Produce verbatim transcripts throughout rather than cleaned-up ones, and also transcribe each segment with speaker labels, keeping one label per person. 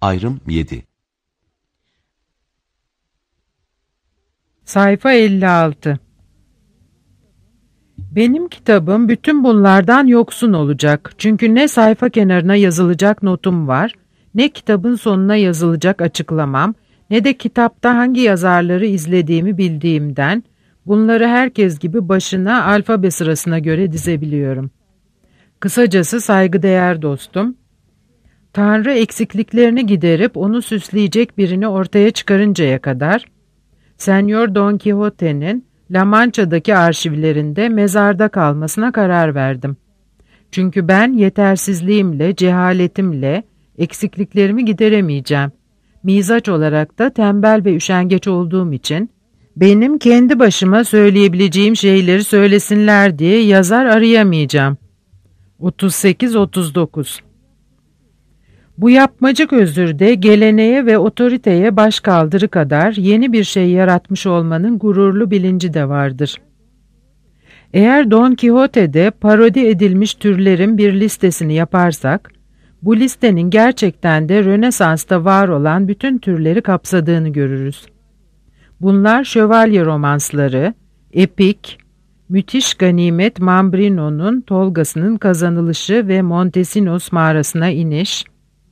Speaker 1: Ayrım yedi.
Speaker 2: Sayfa elli altı. Benim kitabım bütün bunlardan yoksun olacak. Çünkü ne sayfa kenarına yazılacak notum var, ne kitabın sonuna yazılacak açıklamam, ne de kitapta hangi yazarları izlediğimi bildiğimden, bunları herkes gibi başına alfabe sırasına göre dizebiliyorum. Kısacası saygıdeğer dostum, Tanrı eksikliklerini giderip onu süsleyecek birini ortaya çıkarıncaya kadar, Senyor Don Quixote'nin La Mancha'daki arşivlerinde mezarda kalmasına karar verdim. Çünkü ben yetersizliğimle, cehaletimle eksikliklerimi gideremeyeceğim. Mizaç olarak da tembel ve üşengeç olduğum için, benim kendi başıma söyleyebileceğim şeyleri söylesinler diye yazar arayamayacağım. otuz sekiz otuz dokuz. Bu yapmacık özürde geleneğe ve otoriteye başkaldırı kadar yeni bir şey yaratmış olmanın gururlu bilinci de vardır. Eğer Don Quixote'de parodi edilmiş türlerin bir listesini yaparsak, bu listenin gerçekten de Rönesans'ta var olan bütün türleri kapsadığını görürüz. Bunlar şövalye romansları, epik, müthiş ganimet Mambrino'nun Tolgası'nın kazanılışı ve Montesinos mağarasına iniş,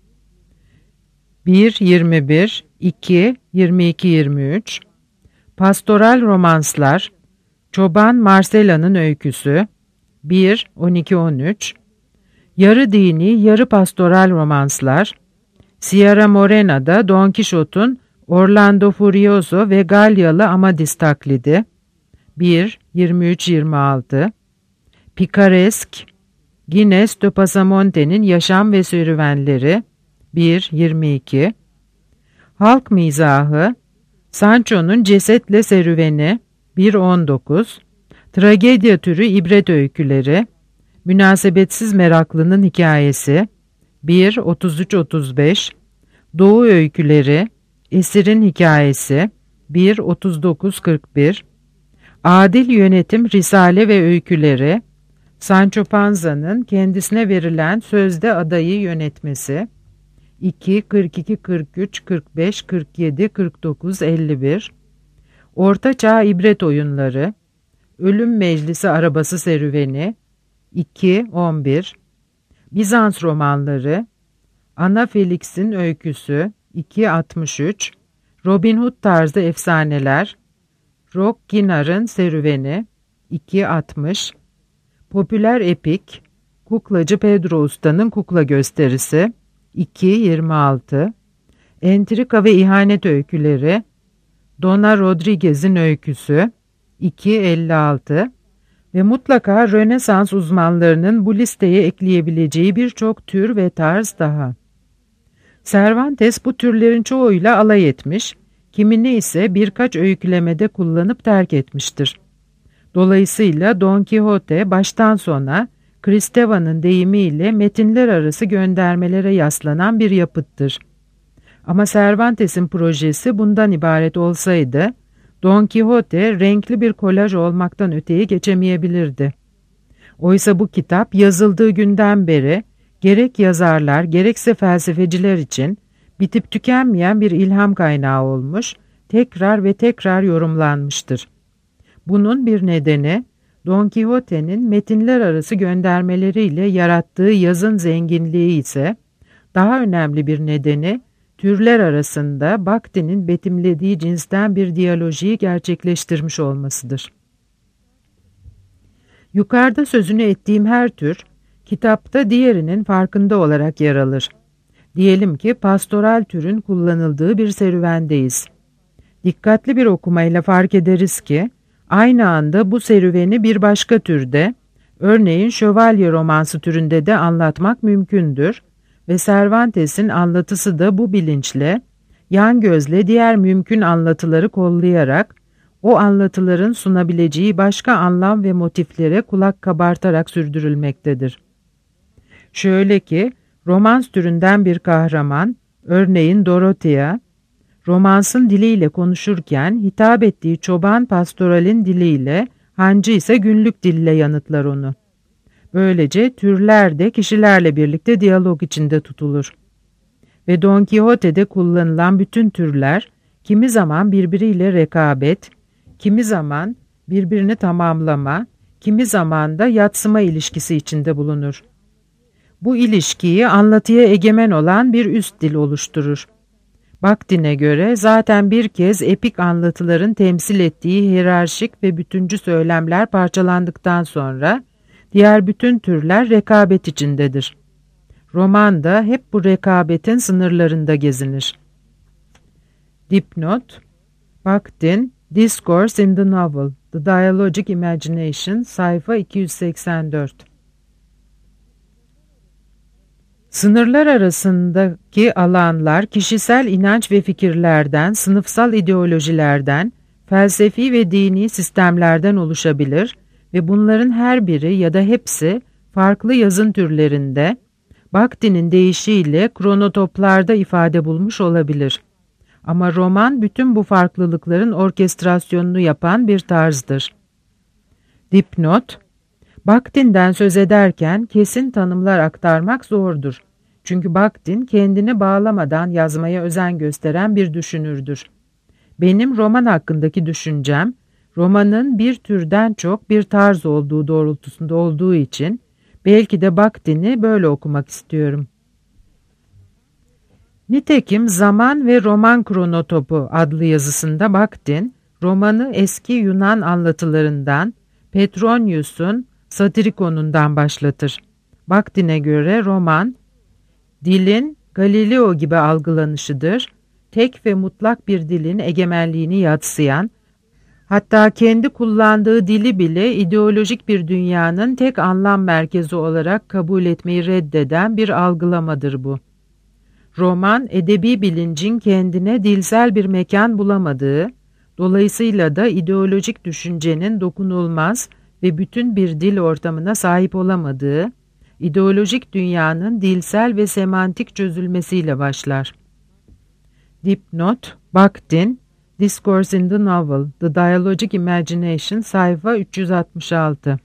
Speaker 2: bir yirmi bir, iki yirmi iki yirmi üç, pastoral romanslar, Çoban Marcela'nın öyküsü, bir on iki on üç, yarı dini, yarı pastoral romanslar, Sierra Morena'da Don Quixote'un Orlando Furioso ve Galyalı Amadis taklidi, bir yirmi üç yirmi altı, Pikaresk, Gines de Pasamonte'nin yaşam ve serüvenleri, bir yirmi iki, halk mizahı, Sancho'nun cesetle serüveni, bir on dokuz, tragedya türü ibret öyküleri, münasebetsiz meraklının hikayesi, bir otuz üç otuz beş, doğu öyküleri, esirin hikayesi, bir otuz dokuz kırk bir, adil yönetim risale ve öyküleri, Sancho Panza'nın kendisine verilen sözde adayı yönetmesi, iki kırk iki kırk üç kırk beş kırk yedi kırk dokuz elli bir, Orta Çağ ibret oyunları, Ölüm Meclisi arabası serüveni, iki on bir, Bizans romanları, Ana Felix'in öyküsü, iki altmış üç, Robin Hood tarzı efsaneler, Rock Ginar'ın serüveni, iki altmış, popüler epik, Kuklacı Pedro Usta'nın kukla gösterisi, iki yirmi altı, entrika ve ihanet öyküleri, Dona Rodriguez'in öyküsü, iki elli altı ve mutlaka Rönesans uzmanlarının bu listeye ekleyebileceği birçok tür ve tarz daha. Cervantes bu türlerin çoğuyla alay etmiş, kimini ise birkaç öykülemede kullanıp terk etmiştir. Dolayısıyla Don Quixote baştan sona Kristeva'nın deyimiyle metinler arası göndermelere yaslanan bir yapıttır. Ama Cervantes'in projesi bundan ibaret olsaydı, Don Quixote renkli bir kolaj olmaktan öteye geçemeyebilirdi. Oysa bu kitap yazıldığı günden beri gerek yazarlar gerekse felsefeciler için bitip tükenmeyen bir ilham kaynağı olmuş, tekrar ve tekrar yorumlanmıştır. Bunun bir nedeni, Don Quixote'nin metinler arası göndermeleriyle yarattığı yazın zenginliği ise, daha önemli bir nedeni, türler arasında Bakhti'nin betimlediği cinsten bir diyalojiyi gerçekleştirmiş olmasıdır. Yukarıda sözünü ettiğim her tür, kitapta diğerinin farkında olarak yer alır. Diyelim ki pastoral türün kullanıldığı bir serüvendeyiz. Dikkatli bir okumayla fark ederiz ki, aynı anda bu serüveni bir başka türde, örneğin şövalye romansı türünde de anlatmak mümkündür ve Cervantes'in anlatısı da bu bilinçle, yan gözle diğer mümkün anlatıları kollayarak, o anlatıların sunabileceği başka anlam ve motiflere kulak kabartarak sürdürülmektedir. Şöyle ki, romans türünden bir kahraman, örneğin Dorothea, romansın diliyle konuşurken hitap ettiği çoban pastoralin diliyle, hancı ise günlük dille yanıtlar onu. Böylece türler de kişilerle birlikte diyalog içinde tutulur. ve Don Quixote'de kullanılan bütün türler kimi zaman birbiriyle rekabet, kimi zaman birbirini tamamlama, kimi zaman da yadsıma ilişkisi içinde bulunur. Bu ilişkiyi anlatıya egemen olan bir üst dil oluşturur. Bakhtin'e göre zaten bir kez epik anlatıların temsil ettiği hiyerarşik ve bütüncü söylemler parçalandıktan sonra diğer bütün türler rekabet içindedir. Roman da hep bu rekabetin sınırlarında gezinir. Dipnot: Bakhtin, Discourse in the Novel, The Dialogic Imagination, sayfa iki yüz seksen dört. Sınırlar arasındaki alanlar kişisel inanç ve fikirlerden, sınıfsal ideolojilerden, felsefi ve dini sistemlerden oluşabilir ve bunların her biri ya da hepsi farklı yazın türlerinde, Bakhtin'in deyişiyle kronotoplarda ifade bulmuş olabilir. Ama roman bütün bu farklılıkların orkestrasyonunu yapan bir tarzdır. Dipnot: Bakhtin'den söz ederken kesin tanımlar aktarmak zordur. Çünkü Bakhtin kendini bağlamadan yazmaya özen gösteren bir düşünürdür. Benim roman hakkındaki düşüncem, romanın bir türden çok bir tarz olduğu doğrultusunda olduğu için belki de Bakhtin'i böyle okumak istiyorum. Nitekim Zaman ve Roman Kronotopu adlı yazısında Bakhtin, romanı eski Yunan anlatılarından, Petronius'un Satirikon'undan başlatır. Bakhtin'e göre roman, dilin Galileo gibi algılanışıdır, tek ve mutlak bir dilin egemenliğini yadsıyan, hatta kendi kullandığı dili bile ideolojik bir dünyanın tek anlam merkezi olarak kabul etmeyi reddeden bir algılamadır bu. Roman, edebi bilincin kendine dilsel bir mekan bulamadığı, dolayısıyla da ideolojik düşüncenin dokunulmaz ve bütün bir dil ortamına sahip olamadığı, ideolojik dünyanın dilsel ve semantik çözülmesiyle başlar. Dipnot: Bakhtin, Discourse in the Novel, The Dialogic Imagination, sayfa üç yüz altmış altı.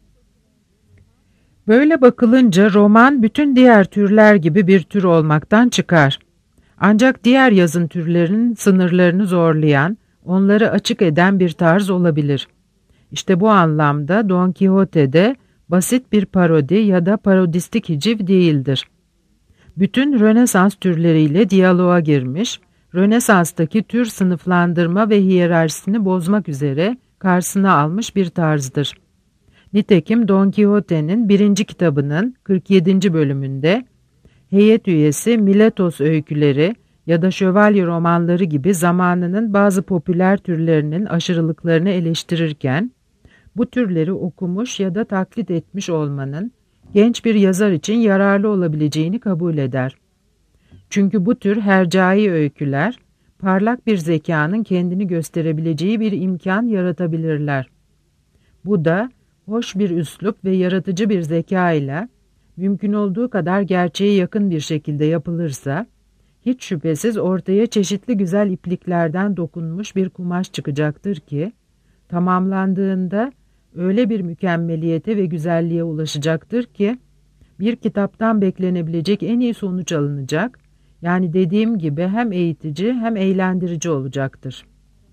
Speaker 2: Böyle bakılınca roman bütün diğer türler gibi bir tür olmaktan çıkar. Ancak diğer yazın türlerinin sınırlarını zorlayan, onları açık eden bir tarz olabilir. İşte bu anlamda Don Quixote'de basit bir parodi ya da parodistik hiciv değildir. Bütün Rönesans türleriyle diyaloğa girmiş, Rönesans'taki tür sınıflandırma ve hiyerarşisini bozmak üzere karşısına almış bir tarzdır. Nitekim Don Quixote'nin birinci kitabının kırk yedinci bölümünde heyet üyesi Miletos öyküleri ya da şövalye romanları gibi zamanının bazı popüler türlerinin aşırılıklarını eleştirirken, bu türleri okumuş ya da taklit etmiş olmanın genç bir yazar için yararlı olabileceğini kabul eder. Çünkü bu tür hercai öyküler, parlak bir zekanın kendini gösterebileceği bir imkan yaratabilirler. Bu da hoş bir üslup ve yaratıcı bir zeka ile mümkün olduğu kadar gerçeğe yakın bir şekilde yapılırsa, hiç şüphesiz ortaya çeşitli güzel ipliklerden dokunmuş bir kumaş çıkacaktır ki, tamamlandığında öyle bir mükemmeliyete ve güzelliğe ulaşacaktır ki, bir kitaptan beklenebilecek en iyi sonuç alınacak, yani dediğim gibi hem eğitici hem eğlendirici olacaktır.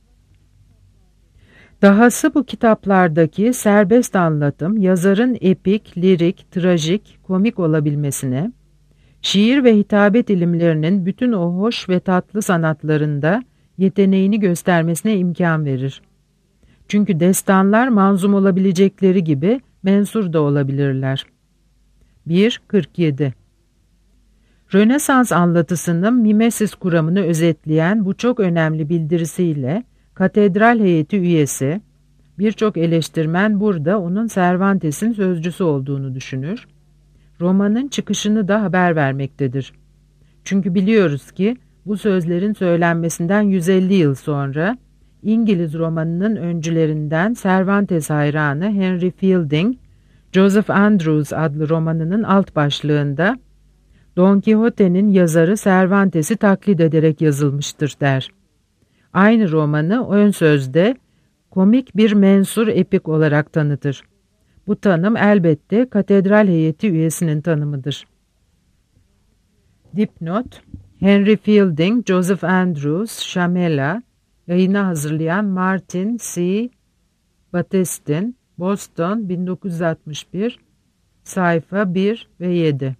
Speaker 2: Dahası bu kitaplardaki serbest anlatım, yazarın epik, lirik, trajik, komik olabilmesine, şiir ve hitabet ilimlerinin bütün o hoş ve tatlı sanatlarında yeteneğini göstermesine imkan verir. Çünkü destanlar manzum olabilecekleri gibi mensur da olabilirler. bir kırk yedi Rönesans anlatısının mimesis kuramını özetleyen bu çok önemli bildirisiyle katedral heyeti üyesi, birçok eleştirmen burada onun Cervantes'in sözcüsü olduğunu düşünür, romanın çıkışını da haber vermektedir. Çünkü biliyoruz ki bu sözlerin söylenmesinden yüz elli yıl sonra İngiliz romanının öncülerinden Cervantes hayranı Henry Fielding, Joseph Andrews adlı romanının alt başlığında Don Quixote'nin yazarı Cervantes'i taklit ederek yazılmıştır der. Aynı romanı ön sözde komik bir mensur epik olarak tanıtır. Bu tanım elbette katedral heyeti üyesinin tanımıdır. Dipnot: Henry Fielding, Joseph Andrews, Shamela, yayını hazırlayan Martin C. Batestin, Boston, bin dokuz yüz altmış bir, sayfa bir ve yedi.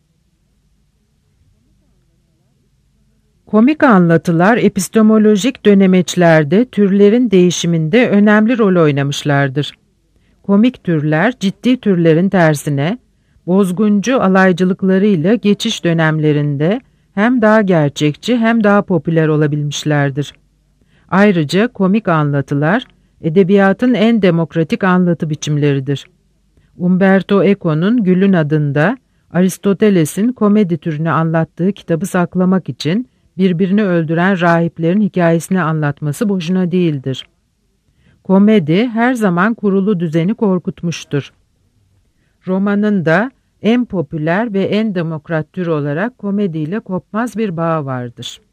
Speaker 2: Komik anlatılar epistemolojik dönemeçlerde türlerin değişiminde önemli rol oynamışlardır. Komik türler ciddi türlerin tersine, bozguncu alaycılıklarıyla geçiş dönemlerinde hem daha gerçekçi hem daha popüler olabilmişlerdir. Ayrıca komik anlatılar, edebiyatın en demokratik anlatı biçimleridir. Umberto Eco'nun Gül'ün adında Aristoteles'in komedi türünü anlattığı kitabı saklamak için birbirini öldüren rahiplerin hikayesini anlatması boşuna değildir. Komedi her zaman kurulu düzeni korkutmuştur. Romanın da en popüler ve en demokrat tür olarak komediyle kopmaz bir bağı vardır.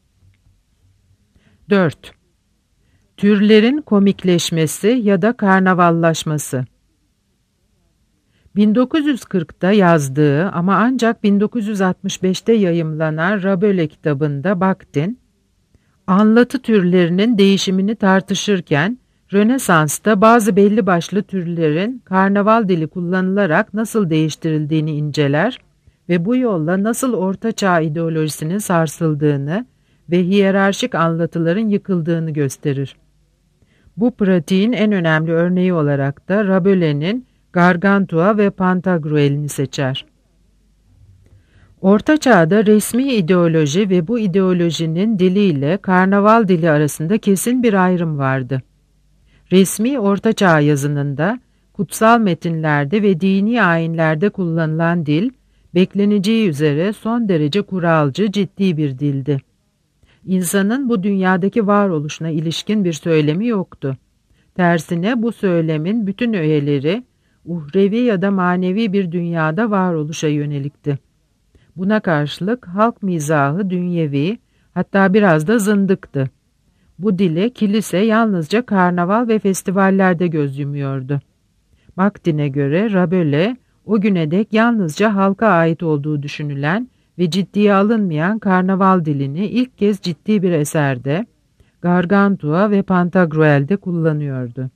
Speaker 2: dört. Türlerin komikleşmesi ya da karnavallaşması. bin dokuz yüz kırkta yazdığı ama ancak bin dokuz yüz altmış beşte yayımlanan Rabelais kitabında Bakhtin, anlatı türlerinin değişimini tartışırken, Rönesans'ta bazı belli başlı türlerin karnaval dili kullanılarak nasıl değiştirildiğini inceler ve bu yolla nasıl Orta Çağ ideolojisinin sarsıldığını ve hiyerarşik anlatıların yıkıldığını gösterir. Bu pratiğin en önemli örneği olarak da Rabelais'in Gargantua ve Pantagruel'ini seçer. Orta Çağ'da resmi ideoloji ve bu ideolojinin diliyle karnaval dili arasında kesin bir ayrım vardı. Resmi Orta Çağ yazınında, kutsal metinlerde ve dini ayinlerde kullanılan dil, bekleneceği üzere son derece kuralcı, ciddi bir dildi. İnsanın bu dünyadaki varoluşuna ilişkin bir söylemi yoktu. Tersine bu söylemin bütün öğeleri, uhrevi ya da manevi bir dünyada varoluşa yönelikti. Buna karşılık halk mizahı dünyevi, hatta biraz da zındıktı. Bu dile kilise yalnızca karnaval ve festivallerde göz yumuyordu. Bakhtin'e göre Rabelais, o güne dek yalnızca halka ait olduğu düşünülen ve ciddiye alınmayan karnaval dilini ilk kez ciddi bir eserde, Gargantua ve Pantagruel'de kullanıyordu.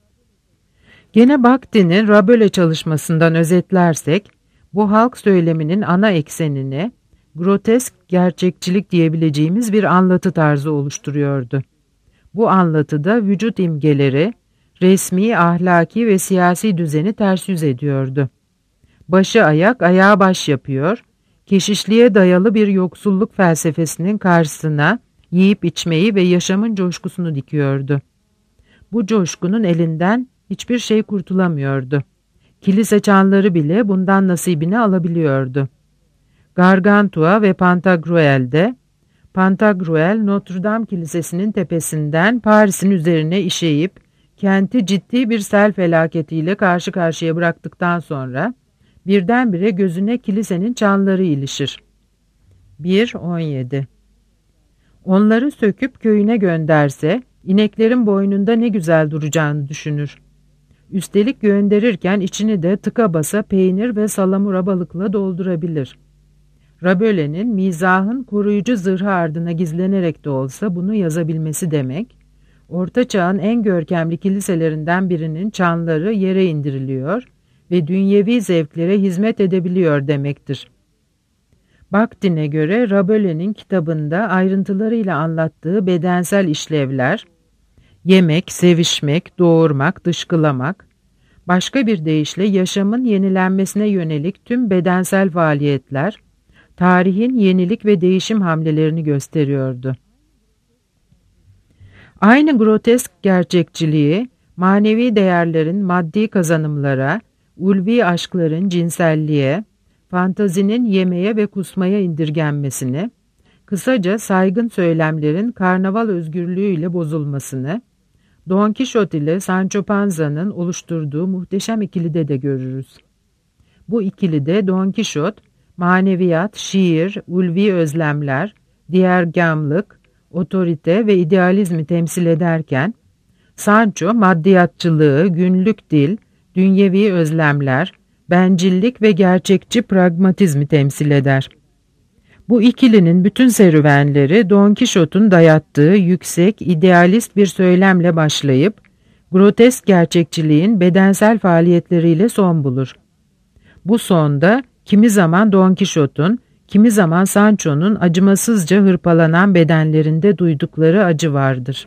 Speaker 2: Gene Bakhtin'in Rabelais çalışmasından özetlersek, bu halk söyleminin ana eksenini, grotesk gerçekçilik diyebileceğimiz bir anlatı tarzı oluşturuyordu. Bu anlatıda vücut imgeleri, resmi, ahlaki ve siyasi düzeni ters yüz ediyordu. Başı ayak, ayağa baş yapıyor, keşişliğe dayalı bir yoksulluk felsefesinin karşısına yiyip içmeyi ve yaşamın coşkusunu dikiyordu. Bu coşkunun elinden hiçbir şey kurtulamıyordu. Kilise çanları bile bundan nasibini alabiliyordu. Gargantua ve Pantagruel'de, Pantagruel Notre Dame Kilisesi'nin tepesinden Paris'in üzerine işeyip kenti ciddi bir sel felaketiyle karşı karşıya bıraktıktan sonra birdenbire gözüne kilisenin çanları ilişir. bir on yedi. Onları söküp köyüne gönderse ineklerin boynunda ne güzel duracağını düşünür. Üstelik gönderirken içini de tıka basa peynir ve salamura balıkla doldurabilir. Rabelais'in mizahın koruyucu zırhı ardına gizlenerek de olsa bunu yazabilmesi demek, Orta Çağ'ın en görkemli kiliselerinden birinin çanları yere indiriliyor ve dünyevi zevklere hizmet edebiliyor demektir. Bakhtin'e göre Rabelais'in kitabında ayrıntılarıyla anlattığı bedensel işlevler, yemek, sevişmek, doğurmak, dışkılamak, başka bir deyişle yaşamın yenilenmesine yönelik tüm bedensel faaliyetler, tarihin yenilik ve değişim hamlelerini gösteriyordu. Aynı grotesk gerçekçiliği, manevi değerlerin maddi kazanımlara, ulvi aşkların cinselliğe, fantazinin yemeye ve kusmaya indirgenmesini, kısaca saygın söylemlerin karnaval özgürlüğüyle bozulmasını, Don Kişot ile Sancho Panza'nın oluşturduğu muhteşem ikilide de görürüz. Bu ikilide Don Kişot, maneviyat, şiir, ulvi özlemler, diğergamlık, otorite ve idealizmi temsil ederken, Sancho maddiyatçılığı, günlük dil, dünyevi özlemler, bencillik ve gerçekçi pragmatizmi temsil eder. Bu ikilinin bütün serüvenleri Don Kişot'un dayattığı yüksek, idealist bir söylemle başlayıp, grotesk gerçekçiliğin bedensel faaliyetleriyle son bulur. Bu sonda kimi zaman Don Kişot'un, kimi zaman Sancho'nun acımasızca hırpalanan bedenlerinde duydukları acı vardır.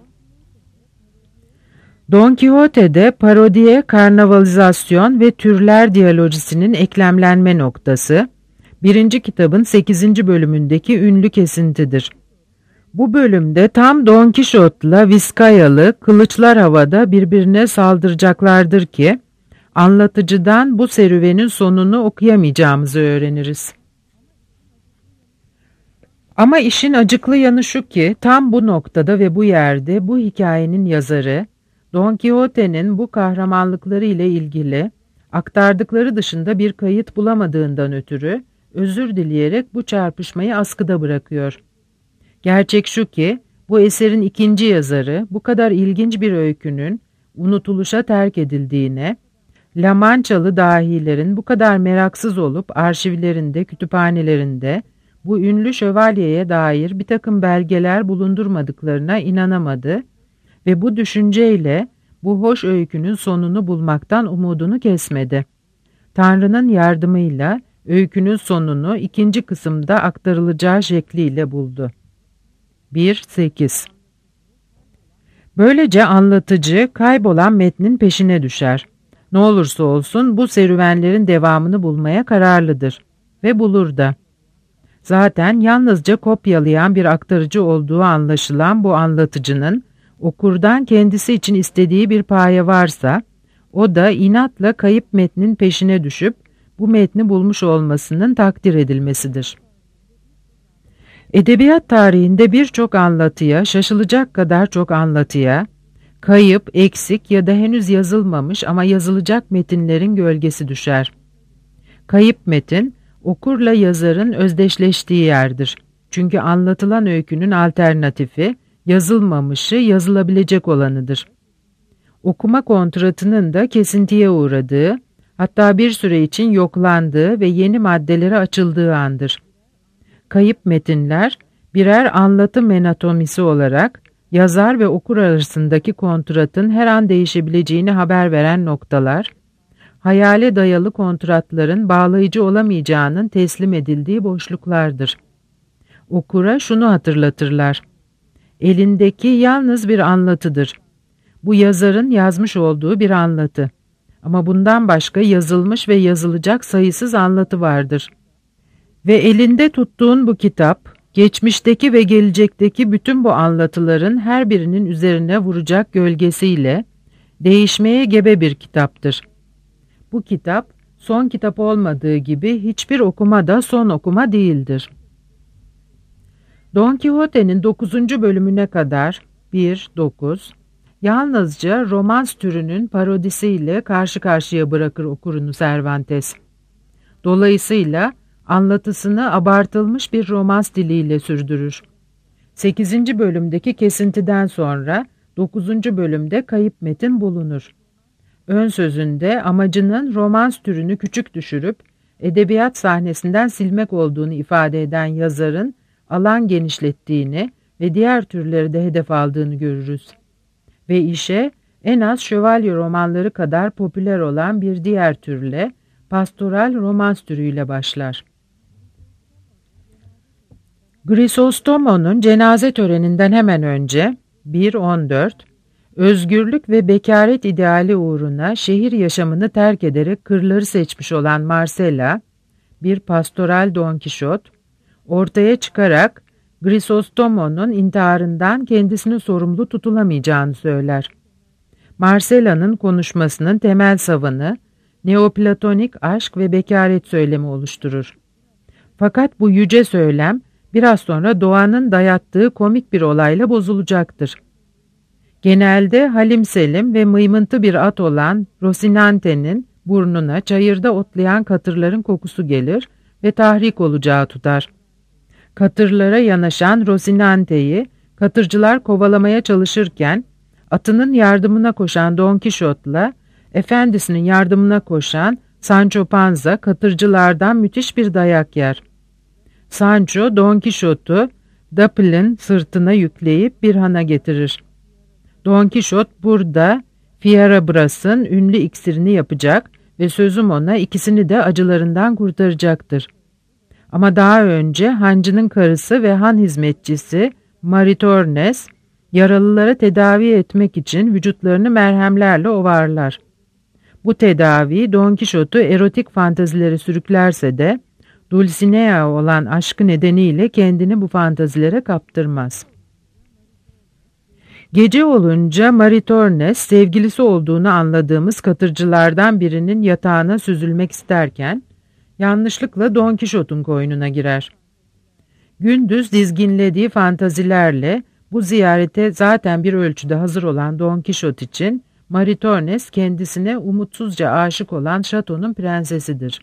Speaker 2: Don Quixote'de parodiye, karnavalizasyon ve türler diyalojisinin eklemlenme noktası, birinci kitabın sekizinci bölümündeki ünlü kesintidir. Bu bölümde tam Don Kişot'la Vizcayalı kılıçlar havada birbirine saldıracaklardır ki, anlatıcıdan bu serüvenin sonunu okuyamayacağımızı öğreniriz. Ama işin acıklı yanı şu ki, tam bu noktada ve bu yerde bu hikayenin yazarı, Don Quixote'nin bu kahramanlıkları ile ilgili aktardıkları dışında bir kayıt bulamadığından ötürü özür dileyerek bu çarpışmayı askıda bırakıyor. Gerçek şu ki bu eserin ikinci yazarı bu kadar ilginç bir öykünün unutuluşa terk edildiğine, La Manchalı dahilerin bu kadar meraksız olup arşivlerinde, kütüphanelerinde bu ünlü şövalyeye dair bir takım belgeler bulundurmadıklarına inanamadı ve bu düşünceyle bu hoş öykünün sonunu bulmaktan umudunu kesmedi. Tanrı'nın yardımıyla öykünün sonunu ikinci kısımda aktarılacağı şekliyle buldu. bir sekiz Böylece anlatıcı kaybolan metnin peşine düşer. Ne olursa olsun bu serüvenlerin devamını bulmaya kararlıdır ve bulur da. Zaten yalnızca kopyalayan bir aktarıcı olduğu anlaşılan bu anlatıcının okurdan kendisi için istediği bir paye varsa, o da inatla kayıp metnin peşine düşüp bu metni bulmuş olmasının takdir edilmesidir. Edebiyat tarihinde birçok anlatıya, şaşılacak kadar çok anlatıya, kayıp, eksik ya da henüz yazılmamış ama yazılacak metinlerin gölgesi düşer. Kayıp metin, okurla yazarın özdeşleştiği yerdir. Çünkü anlatılan öykünün alternatifi, yazılmamışı yazılabilecek olanıdır. Okuma kontratının da kesintiye uğradığı, hatta bir süre için yoklandığı ve yeni maddelere açıldığı andır. Kayıp metinler, birer anlatım anatomisi olarak, yazar ve okur arasındaki kontratın her an değişebileceğini haber veren noktalar, hayale dayalı kontratların bağlayıcı olamayacağının teslim edildiği boşluklardır. Okura şunu hatırlatırlar: elindeki yalnız bir anlatıdır. Bu yazarın yazmış olduğu bir anlatı. Ama bundan başka yazılmış ve yazılacak sayısız anlatı vardır. Ve elinde tuttuğun bu kitap, geçmişteki ve gelecekteki bütün bu anlatıların her birinin üzerine vuracak gölgesiyle değişmeye gebe bir kitaptır. Bu kitap, son kitap olmadığı gibi hiçbir okuma da son okuma değildir. Don Quixote'nin dokuzuncu bölümüne kadar bir dokuz yalnızca romans türünün parodisiyle karşı karşıya bırakır okurunu Cervantes. Dolayısıyla anlatısını abartılmış bir romans diliyle sürdürür. sekizinci bölümdeki kesintiden sonra dokuzuncu bölümde kayıp metin bulunur. Ön sözünde amacının romans türünü küçük düşürüp edebiyat sahnesinden silmek olduğunu ifade eden yazarın alan genişlettiğini ve diğer türleri de hedef aldığını görürüz. Ve işe en az şövalye romanları kadar popüler olan bir diğer türle, pastoral romans türüyle başlar. Grisostomo'nun cenaze töreninden hemen önce bir on dört, özgürlük ve bekaret ideali uğruna şehir yaşamını terk ederek kırları seçmiş olan Marcella, bir pastoral Don Kişot, ortaya çıkarak Grisostomo'nun intiharından kendisini sorumlu tutulamayacağını söyler. Marcella'nın konuşmasının temel savanı, neoplatonik aşk ve bekaret söylemi oluşturur. Fakat bu yüce söylem, biraz sonra doğanın dayattığı komik bir olayla bozulacaktır. Genelde halim selim ve mıymıntı bir at olan Rosinante'nin burnuna çayırda otlayan katırların kokusu gelir ve tahrik olacağı tutar. Katırlara yanaşan Rosinante'yi katırcılar kovalamaya çalışırken, atının yardımına koşan Don Kişot'la efendisinin yardımına koşan Sancho Panza katırcılardan müthiş bir dayak yer. Sancho, Don Kişot'u Dapil'in sırtına yükleyip bir hana getirir. Don Kişot burada Fierabras'ın ünlü iksirini yapacak ve sözüm ona ikisini de acılarından kurtaracaktır. Ama daha önce hancının karısı ve han hizmetçisi Maritornes, yaralıları tedavi etmek için vücutlarını merhemlerle ovarlar. Bu tedavi Don Kişot'u erotik fantazilere sürüklerse de Dulcinea olan aşkı nedeniyle kendini bu fantazilere kaptırmaz. Gece olunca Maritornes sevgilisi olduğunu anladığımız katırcılardan birinin yatağına süzülmek isterken yanlışlıkla Don Kişot'un koynuna girer. Gündüz dizginlediği fantazilerle bu ziyarete zaten bir ölçüde hazır olan Don Kişot için Maritornes kendisine umutsuzca aşık olan şatonun prensesidir.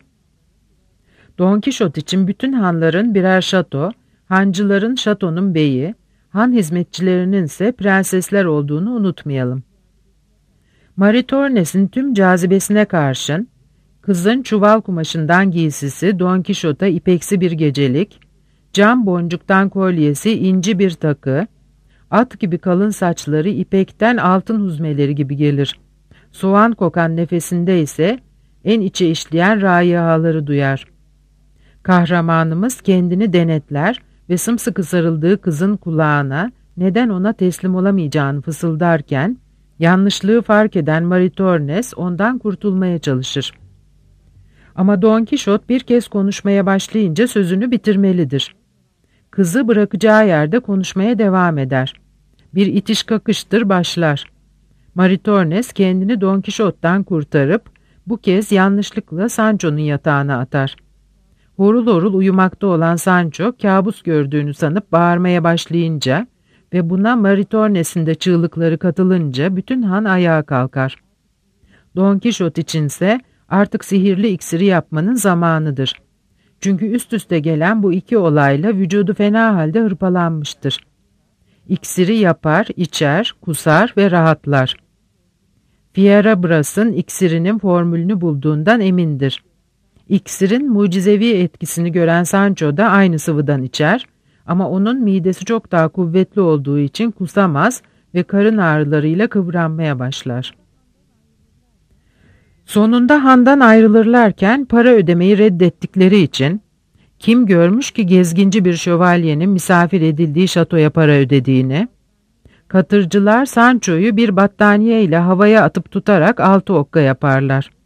Speaker 2: Don Kişot için bütün hanların birer şato, hancıların şatonun beyi, han hizmetçilerinin ise prensesler olduğunu unutmayalım. Maritornes'in tüm cazibesine karşın, kızın çuval kumaşından giysisi Don Kişot'a ipeksi bir gecelik, cam boncuktan kolyesi inci bir takı, at gibi kalın saçları ipekten altın huzmeleri gibi gelir. Soğan kokan nefesinde ise en içe işleyen raihaları duyar. Kahramanımız kendini denetler ve sımsıkı sarıldığı kızın kulağına neden ona teslim olamayacağını fısıldarken, yanlışlığı fark eden Maritornes ondan kurtulmaya çalışır. Ama Don Kişot bir kez konuşmaya başlayınca sözünü bitirmelidir. Kızı bırakacağı yerde konuşmaya devam eder. Bir itiş kakıştır başlar. Maritornes kendini Don Kişot'tan kurtarıp bu kez yanlışlıkla Sancho'nun yatağına atar. Horul horul uyumakta olan Sancho kabus gördüğünü sanıp bağırmaya başlayınca ve buna Maritornes'in de çığlıkları katılınca bütün han ayağa kalkar. Don Kişot içinse artık sihirli iksiri yapmanın zamanıdır. Çünkü üst üste gelen bu iki olayla vücudu fena halde hırpalanmıştır. İksiri yapar, içer, kusar ve rahatlar. Fierabras'ın iksirinin formülünü bulduğundan emindir. İksirin mucizevi etkisini gören Sancho da aynı sıvıdan içer ama onun midesi çok daha kuvvetli olduğu için kusamaz ve karın ağrılarıyla kıvranmaya başlar. Sonunda handan ayrılırlarken para ödemeyi reddettikleri için kim görmüş ki gezginci bir şövalyenin misafir edildiği şatoya para ödediğini, katırcılar Sancho'yu bir battaniye ile havaya atıp tutarak altı okka yaparlar.